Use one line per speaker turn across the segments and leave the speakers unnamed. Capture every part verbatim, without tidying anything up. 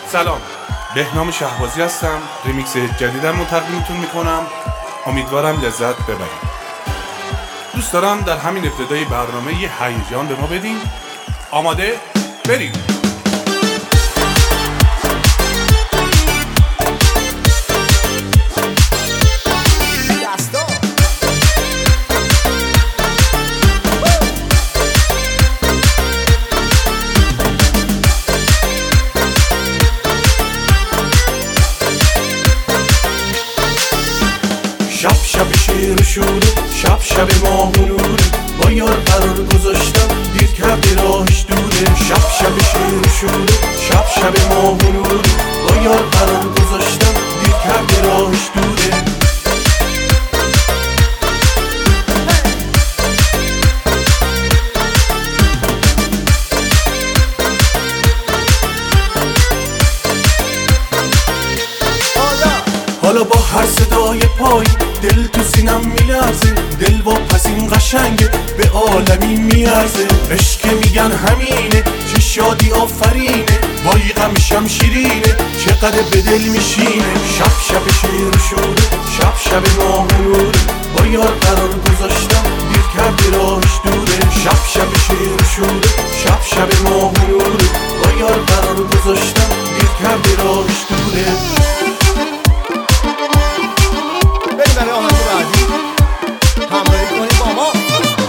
سلام، بهنام شهبازی هستم. ریمیکس جدیدم رو تقدیمتون میکنم. امیدوارم لذت ببرید. دوست دارم در همین ابتدای برنامه یه هیجان به ما بدین. آماده؟ بریم.
شب شب شیر شوره، شب شب ماه و نوره، با یار قرار گذاشتم دیر کردی راهش دوره. شب شب شیر شوره، شب شب ماه و نوره، با یار قرار گذاشتم دیر کردی راهش دوره. حالا با هر صدای پای دل تو سینم میلرزه، دل واپس این قشنگه به عالمی میارزه. عشق میگن همینه، چه شادی آفرینه، وای غمشم شیرینه، چقدر به دل میشینه. شب شب شیر شوره، شب شب ماه و نوره، با یار قرار گذاشتم دیر کردی راهش دوره. شب شب شیر شوره، شب شب ماه و نوره، با یار قرار گذاشتم دیر کردی راهش دوره.
برای آهنگ بعدی همراهی کنید با ما.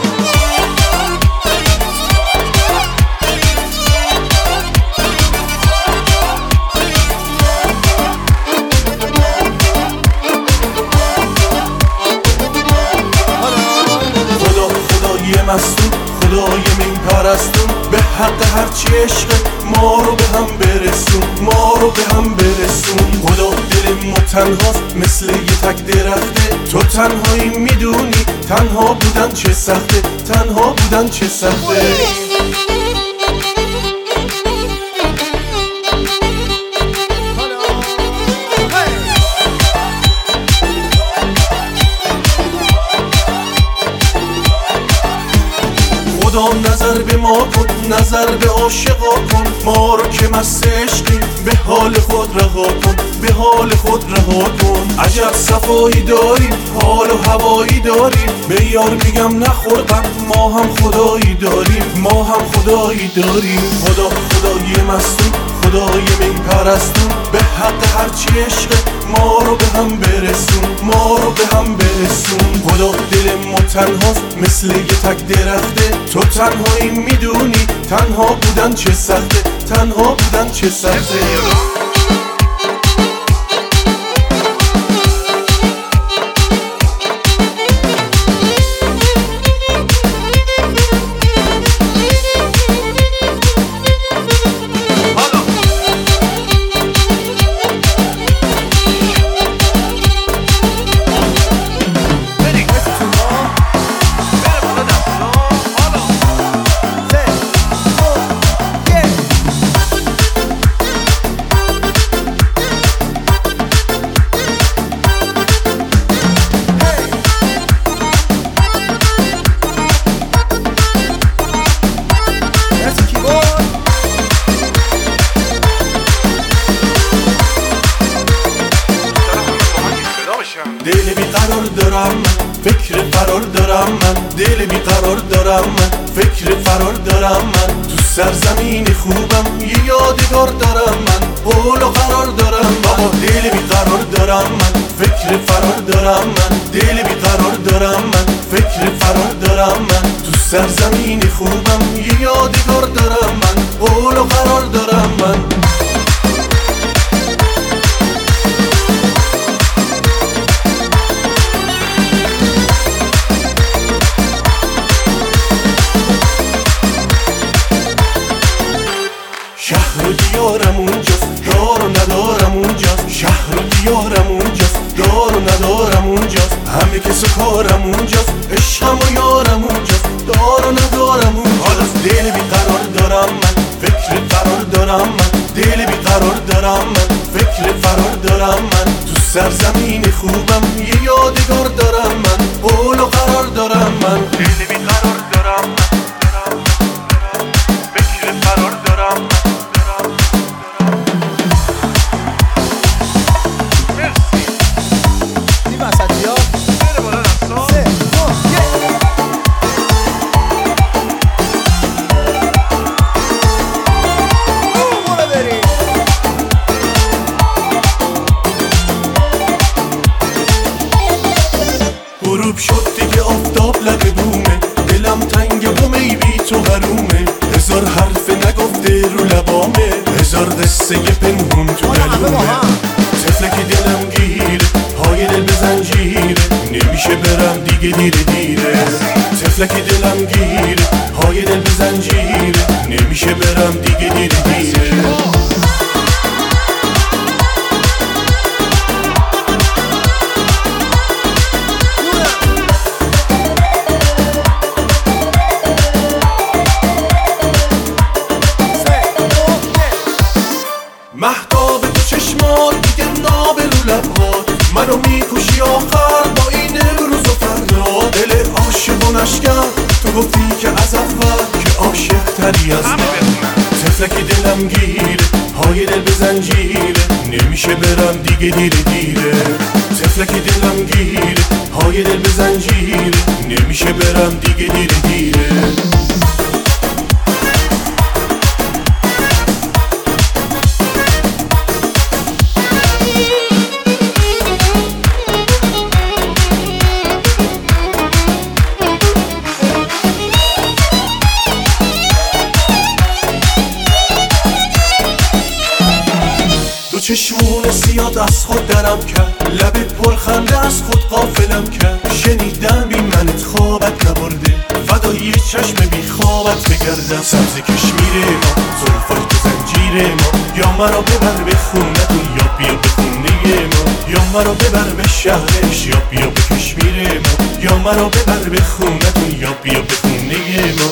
خدا خدای مستون، خدای من پرستون، به حق هرچی عشق ما رو به هم برسون، ما رو به هم برسون. خدا دل ما تنهاست مثل یه تک درخته، تو تنهایی میدونی تنها بودن چه سخته، تنها بودن چه سخته. خدا نظر به ما کن، نظر به عاشقا کن، ما رو که مست عشقیم به حال خود رها کن، به حال خود رها کن. عجب صفایی داریم، حال و هوایی داریم، به یار میگم نخورقم، ما هم خدایی داریم، ما هم خدایی داریم. خدا خدای مستون، خدای من پرستون، به حق هرچی عشق ما رو به هم برسون، ما رو به هم برسون. خدا دل ما تنهاست مثل یه تک درخته، تو تنهایی میدونی تنها بودن چه سخته، تنها بودن چه سخته. دل بیقرار دارم من، فکر فرار دارم من، دل بیقرار دارم من، فکر فرار دارم من. تو سرزمین خوبم یه یادگار دارم من، حول و قرار دارم بابا. دل بیقرار دارم من، فکر فرار دارم من، دل بیقرار دارم من، فکر فرار دارم من. تو سرزمین خوبم یه یادگار دارم من، حول و قرار دارم من. شهر و دیارم اونجاست، دار و ندارم اونجاست. شهر و دیارم اونجاست، دار و ندارم اونجاست. همه کس و کارم اونجاست، عشقم و یارم اونجاست، دار و ندارم اونجاست. دل بیقرار دارم من، فکر فرار دارم من، دل بیقرار دارم من، فکر فرار دارم من. تو سرزمین خوبم یه یادگار دارم من، حول و قرار دارم من. دل بیقرار دارم من، فکر فرار دارم من. لبامه، هزار قصه پنهون تو دلومه. تفلکی دلم گیره، پای دل به زنجیره، نمیشه برم دیگه دیره دیره. تفلکی دلم گیره، پای دل به زنجیره، نمیشه برم دیگه دیره دیره. مهتاب تو چشمات دیگه ناب رو لبات، منو میکشی آخر با این روز و فردا. دل عاشق و نشکن تو گفتی که از اول که عاشق تری از من. تفلکی دلم گیره، پای دل به زنجیره، نمیشه برم دیگه دیره دیره. تفلکی دلم گیره، پای دل به زنجیره، نمیشه برم دیگه دیره دیره. چشمون سیاد از خود درم کرد، لبت پرخنده از خود غافلم کرد. شنیدم بی منت خوابت نبرده، فدای چشم بی خوابت بگردم. سبز کشمیر ما، زلفاش تو زنجیر ما، یا مرا ببر به خونتون یا بیا به خونه ما. یا مرا ببر به شهرش یا بیا به کشمیر ما، یا مرا ببر به خونتون یا بیا به خونه ما.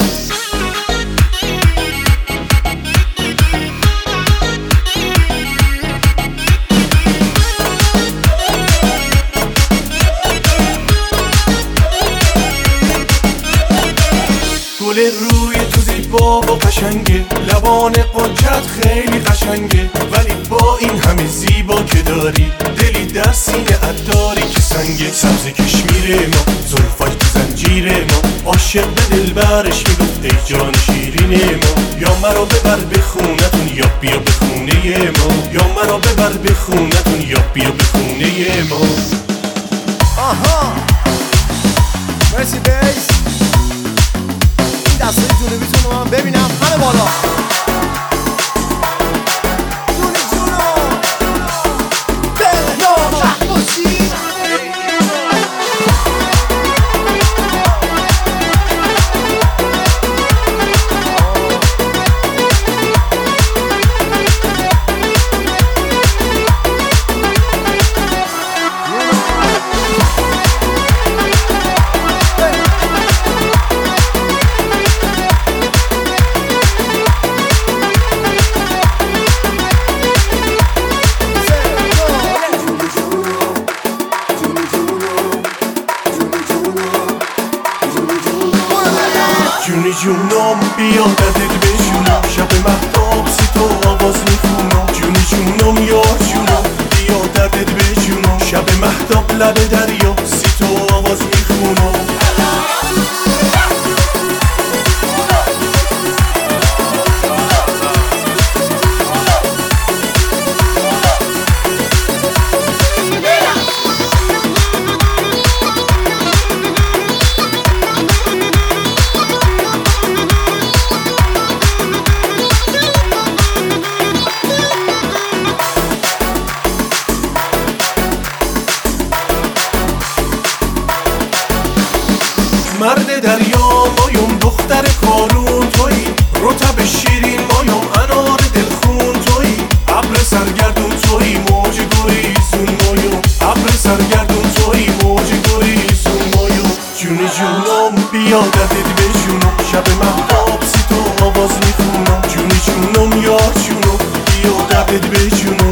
گل روی تو زیبا و قشنگه، لبان قنچت خیلی قشنگه. ولی با این همه زیبا که داری، دلی در سینه داری که سنگه. سبز کشمیر ما، زلفاش تو زنجیر ما، عاشق به دلبرش میگفت ای جان شیرین ما. یا مرا ببر به خونتون یا بیا به خونه ما، یا مرا ببر به خونتون یا بیا به خونه ما.
آها مرسی بیس. دستای جنوبیتون رو من ببینم همه بالا. جونی جونو بهنام شهبازی.
جونی جونم بیا دردت بجونم، شب مهتاب سی تو آواز میخونم. جونی جونم یار جونم بیا دردت بجونم، شب مهتاب لب دریا سی تو آواز میخونم. مرد دریا مایم، دختر کارون تویی، رطب شیرین مایم، انار دلخون تویی. ابر سرگردون تویی، موج گریزون مایم، ابر سرگردون تویی، موج گریزون مایم. جونی جونم بیا دردت بجونم، شب مهتاب سی تو آواز میخونم. جونی جونم یار جونم بیا دردت بجونم.